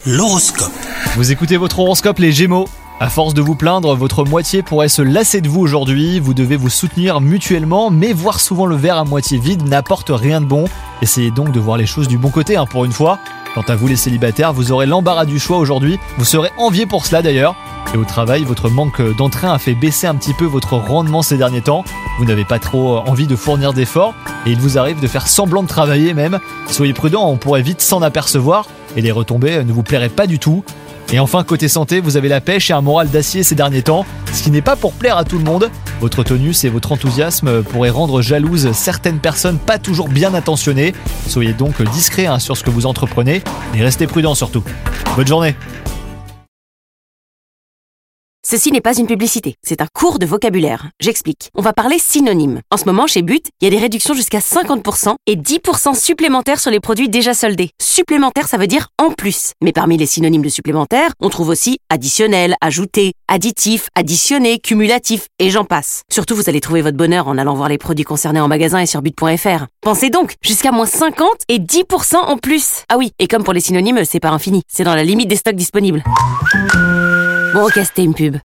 L'horoscope. Vous écoutez votre horoscope les Gémeaux. À force de vous plaindre, votre moitié pourrait se lasser de vous aujourd'hui. Vous devez vous soutenir mutuellement, mais voir souvent le verre à moitié vide n'apporte rien de bon. Essayez donc de voir les choses du bon côté pour une fois. Quant à vous les célibataires, vous aurez l'embarras du choix aujourd'hui. Vous serez enviés pour cela d'ailleurs. Et au travail, votre manque d'entrain a fait baisser un petit peu votre rendement ces derniers temps. Vous n'avez pas trop envie de fournir d'efforts et il vous arrive de faire semblant de travailler même. Soyez prudent, on pourrait vite s'en apercevoir et les retombées ne vous plairaient pas du tout. Et enfin, côté santé, vous avez la pêche et un moral d'acier ces derniers temps, ce qui n'est pas pour plaire à tout le monde. Votre tonus et votre enthousiasme pourraient rendre jalouses certaines personnes pas toujours bien intentionnées. Soyez donc discret sur ce que vous entreprenez et restez prudent surtout. Bonne journée. Ceci n'est pas une publicité, c'est un cours de vocabulaire. J'explique. On va parler synonymes. En ce moment, chez But, il y a des réductions jusqu'à 50% et 10% supplémentaires sur les produits déjà soldés. Supplémentaire, ça veut dire en plus. Mais parmi les synonymes de supplémentaire, on trouve aussi additionnel, ajouté, additif, additionné, cumulatif, et j'en passe. Surtout, vous allez trouver votre bonheur en allant voir les produits concernés en magasin et sur but.fr. Pensez donc, jusqu'à moins 50 et 10% en plus. Ah oui, et comme pour les synonymes, c'est pas infini. C'est dans la limite des stocks disponibles. Bon, ok, c'était une pub.